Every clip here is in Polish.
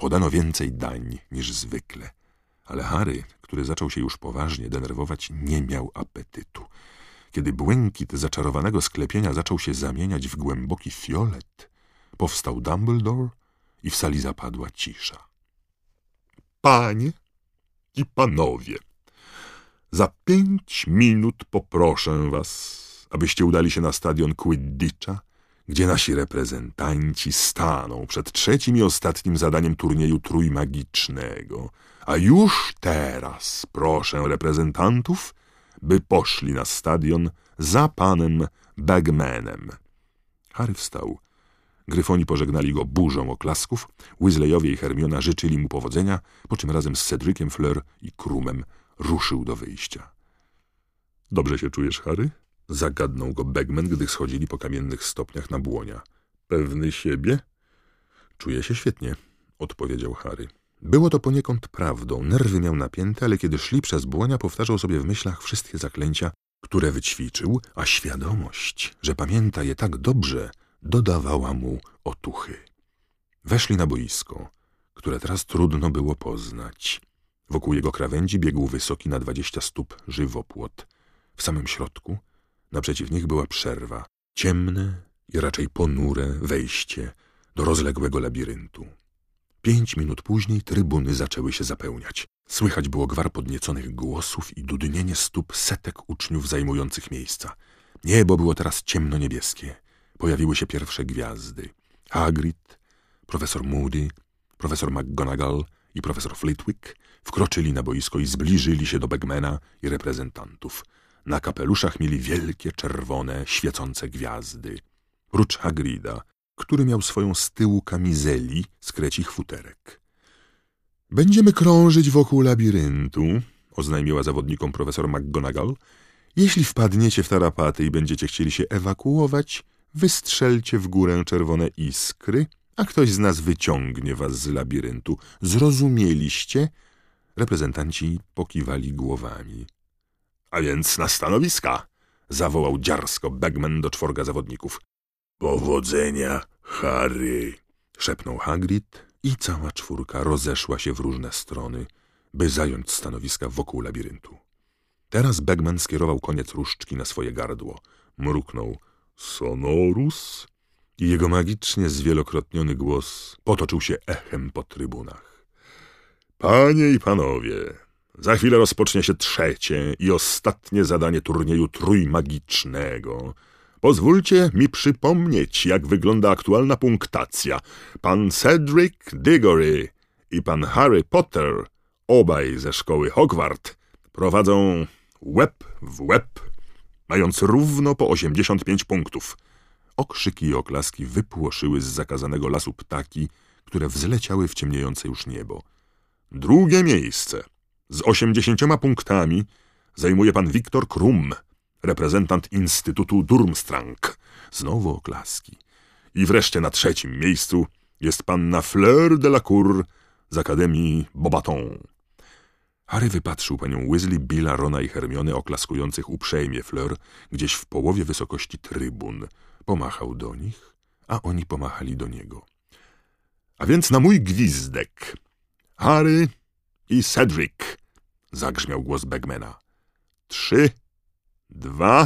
Podano więcej dań niż zwykle, ale Harry, który zaczął się już poważnie denerwować, nie miał apetytu. Kiedy błękit zaczarowanego sklepienia zaczął się zamieniać w głęboki fiolet, powstał Dumbledore i w sali zapadła cisza. Panie i panowie, za 5 minut poproszę was, abyście udali się na stadion Quidditcha, gdzie nasi reprezentanci staną przed trzecim i ostatnim zadaniem turnieju trójmagicznego. A już teraz proszę reprezentantów, by poszli na stadion za panem Bagmanem. Harry wstał. Gryfoni pożegnali go burzą oklasków, Weasleyowie i Hermiona życzyli mu powodzenia, po czym razem z Cedriciem, Fleur i Krumem ruszył do wyjścia. Dobrze się czujesz, Harry? Zagadnął go Bagman, gdy schodzili po kamiennych stopniach na błonia. Pewny siebie? Czuję się świetnie, odpowiedział Harry. Było to poniekąd prawdą. Nerwy miał napięte, ale kiedy szli przez błonia, powtarzał sobie w myślach wszystkie zaklęcia, które wyćwiczył, a świadomość, że pamięta je tak dobrze, dodawała mu otuchy. Weszli na boisko, które teraz trudno było poznać. Wokół jego krawędzi biegł wysoki na 20 stóp żywopłot. W samym środku, naprzeciw nich była przerwa, ciemne i raczej ponure wejście do rozległego labiryntu. 5 minut później trybuny zaczęły się zapełniać. Słychać było gwar podnieconych głosów i dudnienie stóp setek uczniów zajmujących miejsca. Niebo było teraz ciemno-niebieskie. Pojawiły się pierwsze gwiazdy. Hagrid, profesor Moody, profesor McGonagall i profesor Flitwick wkroczyli na boisko i zbliżyli się do Bagmana i reprezentantów. Na kapeluszach mieli wielkie, czerwone, świecące gwiazdy. Prócz Hagrida, który miał swoją z tyłu kamizeli z krecich futerek. Będziemy krążyć wokół labiryntu, oznajmiła zawodnikom profesor McGonagall. Jeśli wpadniecie w tarapaty i będziecie chcieli się ewakuować, wystrzelcie w górę czerwone iskry, a ktoś z nas wyciągnie was z labiryntu. Zrozumieliście? Reprezentanci pokiwali głowami. A więc na stanowiska, zawołał dziarsko Bagman do 4 zawodników. Powodzenia, Harry, szepnął Hagrid i cała 4 rozeszła się w różne strony, by zająć stanowiska wokół labiryntu. Teraz Bagman skierował koniec różdżki na swoje gardło. Mruknął Sonorus i jego magicznie zwielokrotniony głos potoczył się echem po trybunach. Panie i panowie, za chwilę rozpocznie się trzecie i ostatnie zadanie turnieju trójmagicznego. Pozwólcie mi przypomnieć, jak wygląda aktualna punktacja. Pan Cedric Diggory i pan Harry Potter, obaj ze szkoły Hogwart, prowadzą łeb w łeb, mając równo po 85 punktów. Okrzyki i oklaski wypłoszyły z zakazanego lasu ptaki, które wzleciały w ciemniejące już niebo. Drugie miejsce z 80 punktami zajmuje pan Viktor Krum, reprezentant Instytutu Durmstrang. Znowu oklaski. I wreszcie na 3. miejscu jest panna Fleur de la Cour z Akademii Beauxbatons. Harry wypatrzył panią Weasley, Billa, Rona i Hermione oklaskujących uprzejmie Fleur gdzieś w połowie wysokości trybun. Pomachał do nich, a oni pomachali do niego. A więc na mój gwizdek. Harry i Cedric, zagrzmiał głos Bagmana. 3, 2,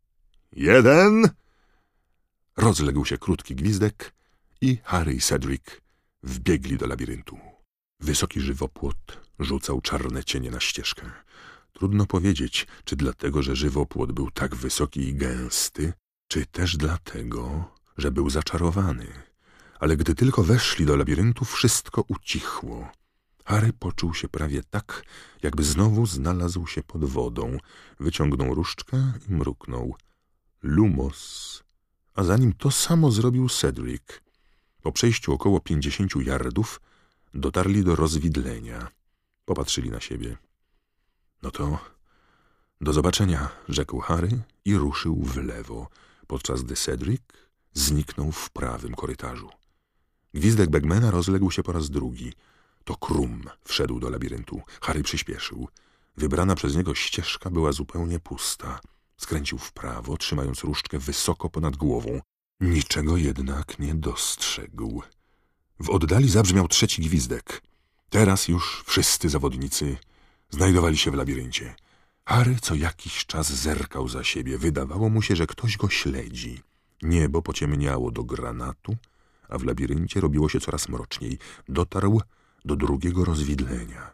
1. Rozległ się krótki gwizdek i Harry i Cedric wbiegli do labiryntu. Wysoki żywopłot rzucał czarne cienie na ścieżkę. Trudno powiedzieć, czy dlatego, że żywopłot był tak wysoki i gęsty, czy też dlatego, że był zaczarowany. Ale gdy tylko weszli do labiryntu, wszystko ucichło. Harry poczuł się prawie tak, jakby znowu znalazł się pod wodą. Wyciągnął różdżkę i mruknął. Lumos. A za nim to samo zrobił Cedric. Po przejściu około 50 yardów dotarli do rozwidlenia. Popatrzyli na siebie. No to do zobaczenia, rzekł Harry i ruszył w lewo, podczas gdy Cedric zniknął w prawym korytarzu. Gwizdek Bagmana rozległ się po raz drugi. To Krum wszedł do labiryntu. Harry przyspieszył. Wybrana przez niego ścieżka była zupełnie pusta. Skręcił w prawo, trzymając różdżkę wysoko ponad głową. Niczego jednak nie dostrzegł. W oddali zabrzmiał trzeci gwizdek. Teraz już wszyscy zawodnicy znajdowali się w labiryncie. Harry co jakiś czas zerkał za siebie. Wydawało mu się, że ktoś go śledzi. Niebo pociemniało do granatu, a w labiryncie robiło się coraz mroczniej. Dotarł do drugiego rozwidlenia.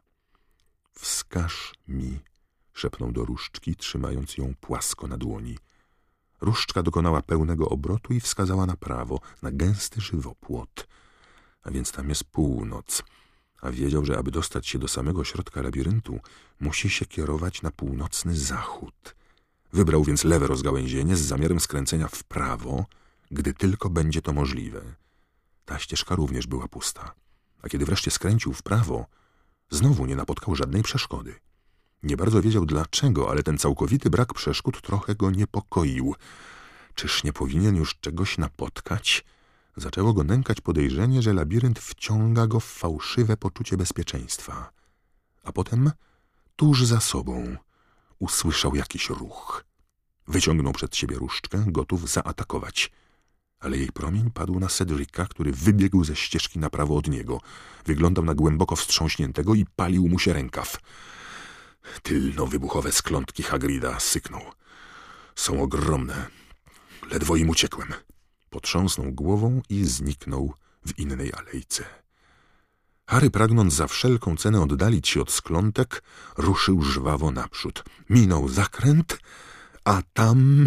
Wskaż mi, szepnął do różdżki, trzymając ją płasko na dłoni. Różdżka dokonała pełnego obrotu i wskazała na prawo, na gęsty żywopłot. A więc tam jest północ. A wiedział, że aby dostać się do samego środka labiryntu, musi się kierować na północny zachód. Wybrał więc lewe rozgałęzienie z zamiarem skręcenia w prawo, gdy tylko będzie to możliwe. Ta ścieżka również była pusta. A kiedy wreszcie skręcił w prawo, znowu nie napotkał żadnej przeszkody. Nie bardzo wiedział dlaczego, ale ten całkowity brak przeszkód trochę go niepokoił. Czyż nie powinien już czegoś napotkać? Zaczęło go nękać podejrzenie, że labirynt wciąga go w fałszywe poczucie bezpieczeństwa. A potem, tuż za sobą, usłyszał jakiś ruch. Wyciągnął przed siebie różdżkę, gotów zaatakować. Ale jej promień padł na Cedrika, który wybiegł ze ścieżki na prawo od niego. Wyglądał na głęboko wstrząśniętego i palił mu się rękaw. Tylno-wybuchowe sklątki Hagrida, syknął. Są ogromne. Ledwo im uciekłem. Potrząsnął głową i zniknął w innej alejce. Harry, pragnąc za wszelką cenę oddalić się od sklątek, ruszył żwawo naprzód. Minął zakręt, a tam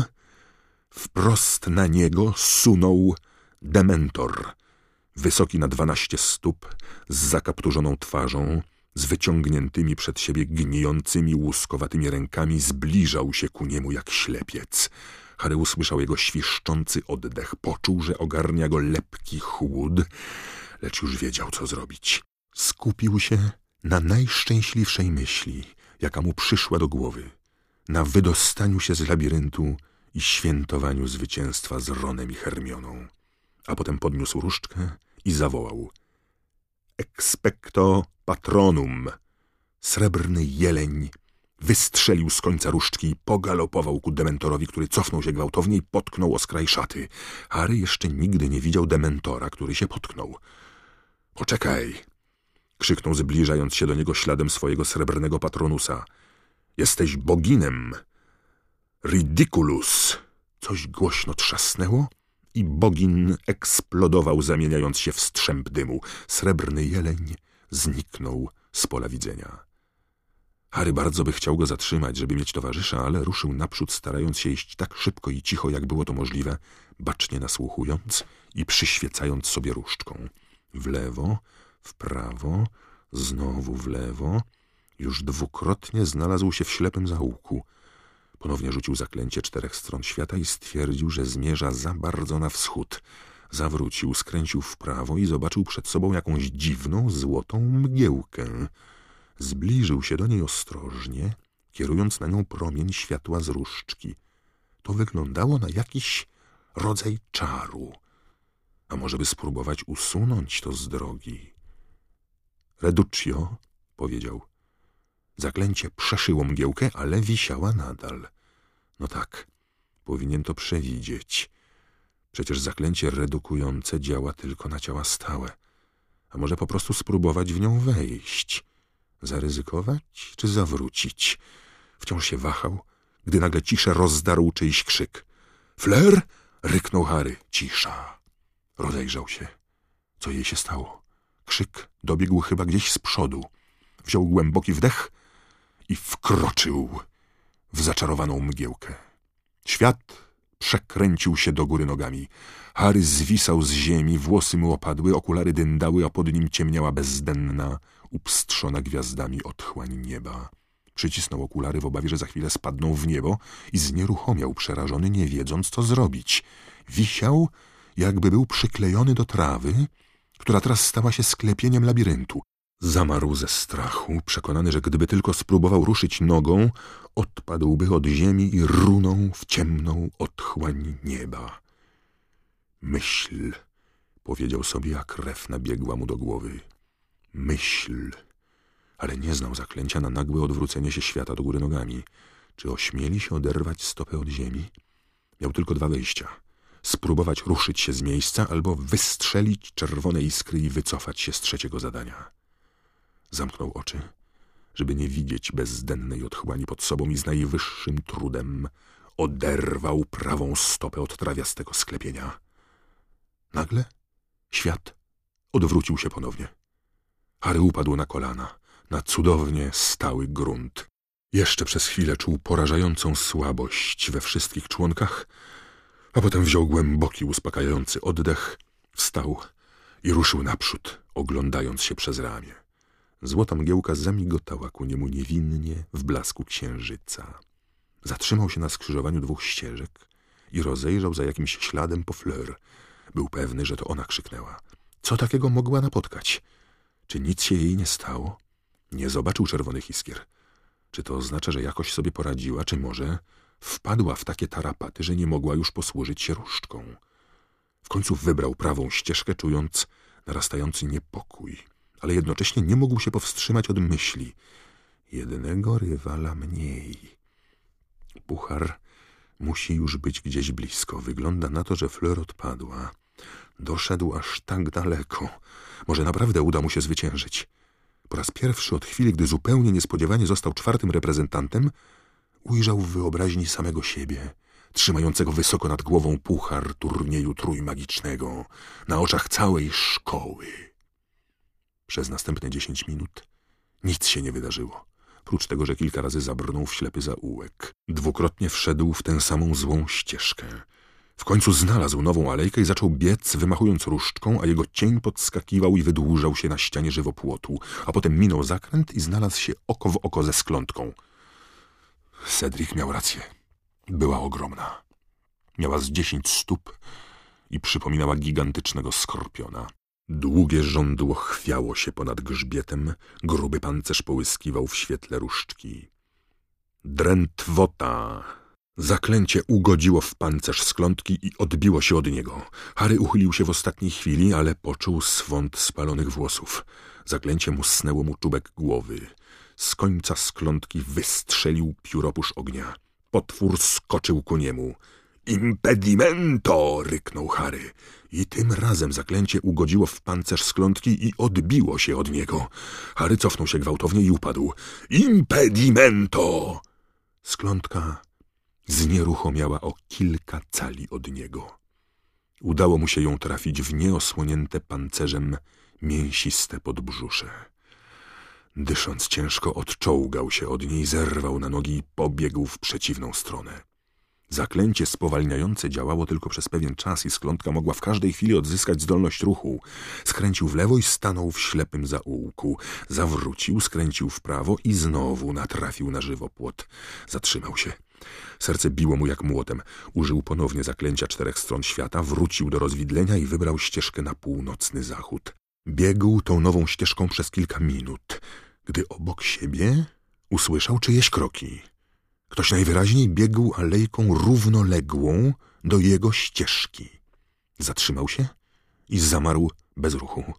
wprost na niego sunął Dementor. Wysoki na 12 stóp, z zakapturzoną twarzą, z wyciągniętymi przed siebie gnijącymi, łuskowatymi rękami, zbliżał się ku niemu jak ślepiec. Harry usłyszał jego świszczący oddech, poczuł, że ogarnia go lepki chłód, lecz już wiedział, co zrobić. Skupił się na najszczęśliwszej myśli, jaka mu przyszła do głowy, na wydostaniu się z labiryntu i świętowaniu zwycięstwa z Ronem i Hermioną. A potem podniósł różdżkę i zawołał: Expecto Patronum! Srebrny jeleń wystrzelił z końca różdżki i pogalopował ku Dementorowi, który cofnął się gwałtownie i potknął o skraj szaty. Harry jeszcze nigdy nie widział Dementora, który się potknął. Poczekaj! Krzyknął, zbliżając się do niego śladem swojego srebrnego patronusa. Jesteś boginem! Ridiculus! Coś głośno trzasnęło i bogin eksplodował, zamieniając się w strzęp dymu. Srebrny jeleń zniknął z pola widzenia. Harry bardzo by chciał go zatrzymać, żeby mieć towarzysza, ale ruszył naprzód, starając się iść tak szybko i cicho, jak było to możliwe, bacznie nasłuchując i przyświecając sobie różdżką. W lewo, w prawo, znowu w lewo. Już dwukrotnie znalazł się w ślepym zaułku. Ponownie rzucił zaklęcie 4 stron świata i stwierdził, że zmierza za bardzo na wschód. Zawrócił, skręcił w prawo i zobaczył przed sobą jakąś dziwną, złotą mgiełkę. Zbliżył się do niej ostrożnie, kierując na nią promień światła z różdżki. To wyglądało na jakiś rodzaj czaru. A może by spróbować usunąć to z drogi? Reduccio, powiedział. Zaklęcie przeszyło mgiełkę, ale wisiała nadal. No tak, powinien to przewidzieć. Przecież zaklęcie redukujące działa tylko na ciała stałe. A może po prostu spróbować w nią wejść? Zaryzykować czy zawrócić? Wciąż się wahał, gdy nagle ciszę rozdarł czyjś krzyk. Flair! Ryknął Harry. Cisza. Rozejrzał się. Co jej się stało? Krzyk dobiegł chyba gdzieś z przodu. Wziął głęboki wdech i wkroczył w zaczarowaną mgiełkę. Świat przekręcił się do góry nogami. Harry zwisał z ziemi, włosy mu opadły, okulary dyndały, a pod nim ciemniała bezdenna, upstrzona gwiazdami otchłań nieba. Przycisnął okulary w obawie, że za chwilę spadną w niebo i znieruchomiał, przerażony, nie wiedząc, co zrobić. Wisiał, jakby był przyklejony do trawy, która teraz stała się sklepieniem labiryntu. Zamarł ze strachu, przekonany, że gdyby tylko spróbował ruszyć nogą, odpadłby od ziemi i runął w ciemną otchłań nieba. Myśl, powiedział sobie, a krew nabiegła mu do głowy. Myśl. Ale nie znał zaklęcia na nagłe odwrócenie się świata do góry nogami. Czy ośmieli się oderwać stopę od ziemi? Miał tylko 2 wyjścia. spróbować ruszyć się z miejsca albo wystrzelić czerwone iskry i wycofać się z trzeciego zadania. Zamknął oczy, żeby nie widzieć bezdennej otchłani pod sobą i z najwyższym trudem oderwał prawą stopę od trawiastego sklepienia. Nagle świat odwrócił się ponownie. Harry upadł na kolana, na cudownie stały grunt. Jeszcze przez chwilę czuł porażającą słabość we wszystkich członkach, a potem wziął głęboki, uspokajający oddech, wstał i ruszył naprzód, oglądając się przez ramię. Złota mgiełka zamigotała ku niemu niewinnie w blasku księżyca. Zatrzymał się na skrzyżowaniu dwóch ścieżek i rozejrzał za jakimś śladem po Fleur. Był pewny, że to ona krzyknęła. Co takiego mogła napotkać? Czy nic się jej nie stało? Nie zobaczył czerwonych iskier. Czy to oznacza, że jakoś sobie poradziła, czy może wpadła w takie tarapaty, że nie mogła już posłużyć się różdżką? W końcu wybrał prawą ścieżkę, czując narastający niepokój, ale jednocześnie nie mógł się powstrzymać od myśli. Jednego rywala mniej. Puchar musi już być gdzieś blisko. Wygląda na to, że Fleur odpadła. Doszedł aż tak daleko. Może naprawdę uda mu się zwyciężyć. Po raz pierwszy od chwili, gdy zupełnie niespodziewanie został czwartym reprezentantem, ujrzał w wyobraźni samego siebie, trzymającego wysoko nad głową puchar turnieju trójmagicznego, na oczach całej szkoły. Przez następne 10 minut nic się nie wydarzyło, prócz tego, że kilka razy zabrnął w ślepy zaułek. Dwukrotnie wszedł w tę samą złą ścieżkę. W końcu znalazł nową alejkę i zaczął biec, wymachując różdżką, a jego cień podskakiwał i wydłużał się na ścianie żywopłotu, a potem minął zakręt i znalazł się oko w oko ze sklątką. Cedric miał rację. Była ogromna. Miała z 10 stóp i przypominała gigantycznego skorpiona. Długie żądło chwiało się ponad grzbietem, gruby pancerz połyskiwał w świetle różdżki. Drętwota! Zaklęcie ugodziło w pancerz sklątki i odbiło się od niego. Harry uchylił się w ostatniej chwili, ale poczuł swąd spalonych włosów. Zaklęcie musnęło mu czubek głowy. Z końca sklątki wystrzelił pióropusz ognia. Potwór skoczył ku niemu. Impedimento! Ryknął Harry. I tym razem zaklęcie ugodziło w pancerz sklątki i odbiło się od niego. Harry cofnął się gwałtownie i upadł. Impedimento! Sklątka znieruchomiała o kilka cali od niego. Udało mu się ją trafić w nieosłonięte pancerzem mięsiste podbrzusze. Dysząc ciężko, odczołgał się od niej, zerwał na nogi i pobiegł w przeciwną stronę. Zaklęcie spowalniające działało tylko przez pewien czas i sklątka mogła w każdej chwili odzyskać zdolność ruchu. Skręcił w lewo i stanął w ślepym zaułku. Zawrócił, skręcił w prawo i znowu natrafił na żywopłot. Zatrzymał się. Serce biło mu jak młotem. Użył ponownie zaklęcia 4 stron świata, wrócił do rozwidlenia i wybrał ścieżkę na północny zachód. Biegł tą nową ścieżką przez kilka minut, gdy obok siebie usłyszał czyjeś kroki. Ktoś najwyraźniej biegł alejką równoległą do jego ścieżki. Zatrzymał się i zamarł bez ruchu.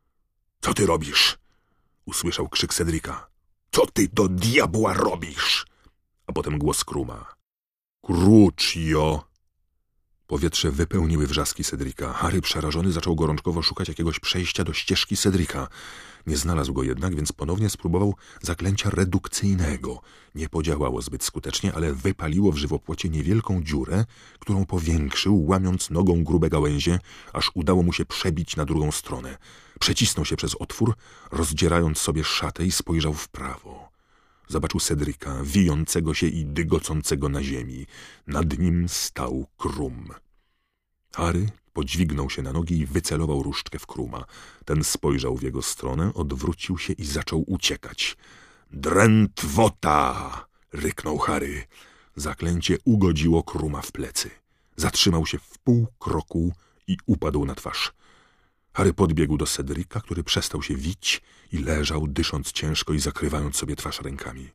— Co ty robisz? — usłyszał krzyk Cedrika. — Co ty do diabła robisz? A potem głos Kruma. — Crucio! Powietrze wypełniły wrzaski Cedrika. Harry, przerażony, zaczął gorączkowo szukać jakiegoś przejścia do ścieżki Cedrika. Nie znalazł go jednak, więc ponownie spróbował zaklęcia redukcyjnego. Nie podziałało zbyt skutecznie, ale wypaliło w żywopłocie niewielką dziurę, którą powiększył, łamiąc nogą grube gałęzie, aż udało mu się przebić na drugą stronę. Przecisnął się przez otwór, rozdzierając sobie szatę i spojrzał w prawo. Zobaczył Cedrika, wijącego się i dygocącego na ziemi. Nad nim stał Krum. Harry podźwignął się na nogi i wycelował różdżkę w Kruma. Ten spojrzał w jego stronę, odwrócił się i zaczął uciekać. — Drętwota! — ryknął Harry. Zaklęcie ugodziło Kruma w plecy. Zatrzymał się w pół kroku i upadł na twarz. Harry podbiegł do Cedrika, który przestał się wić i leżał, dysząc ciężko i zakrywając sobie twarz rękami.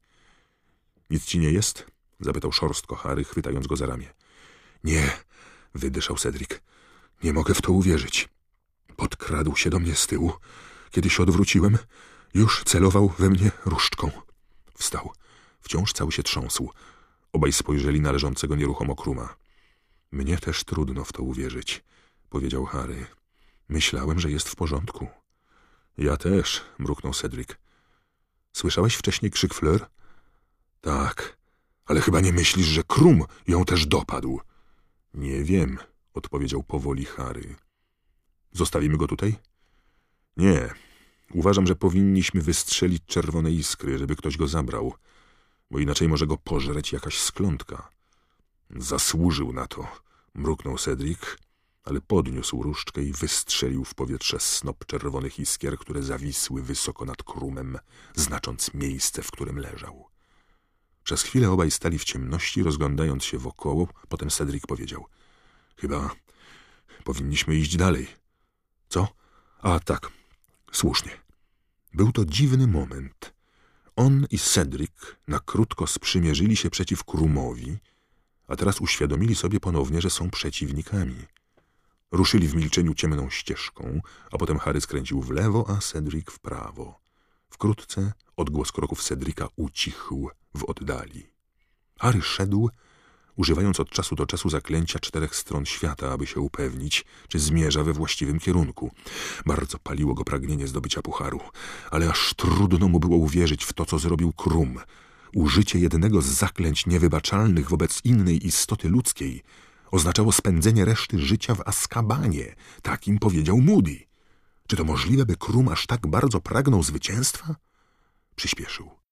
— Nic ci nie jest? — zapytał szorstko Harry, chwytając go za ramię. — Nie — wydyszał Cedric. — Nie mogę w to uwierzyć. Podkradł się do mnie z tyłu. Kiedy się odwróciłem, już celował we mnie różdżką. Wstał. Wciąż cały się trząsł. Obaj spojrzeli na leżącego nieruchomo Kruma. Mnie też trudno w to uwierzyć, powiedział Harry. Myślałem, że jest w porządku. Ja też, mruknął Cedric. Słyszałeś wcześniej krzyk Fleur? Tak, ale chyba nie myślisz, że Krum ją też dopadł. Nie wiem, odpowiedział powoli Harry. Zostawimy go tutaj? Nie. Uważam, że powinniśmy wystrzelić czerwone iskry, żeby ktoś go zabrał, bo inaczej może go pożreć jakaś sklątka. Zasłużył na to, mruknął Cedric, ale podniósł różdżkę i wystrzelił w powietrze snop czerwonych iskier, które zawisły wysoko nad Krumem, znacząc miejsce, w którym leżał. Przez chwilę obaj stali w ciemności, rozglądając się wokoło. Potem Cedric powiedział: chyba powinniśmy iść dalej. Co? A tak, słusznie. Był to dziwny moment. On i Cedric na krótko sprzymierzyli się przeciw Krumowi, a teraz uświadomili sobie ponownie, że są przeciwnikami. Ruszyli w milczeniu ciemną ścieżką, a potem Harry skręcił w lewo, a Cedric w prawo. Wkrótce odgłos kroków Cedrica ucichł w oddali. Harry szedł, używając od czasu do czasu zaklęcia 4 stron świata, aby się upewnić, czy zmierza we właściwym kierunku. Bardzo paliło go pragnienie zdobycia pucharu, ale aż trudno mu było uwierzyć w to, co zrobił Krum. Użycie jednego z zaklęć niewybaczalnych wobec innej istoty ludzkiej oznaczało spędzenie reszty życia w Azkabanie. Takim powiedział Moody. Czy to możliwe, by Krum aż tak bardzo pragnął zwycięstwa? Przyspieszył.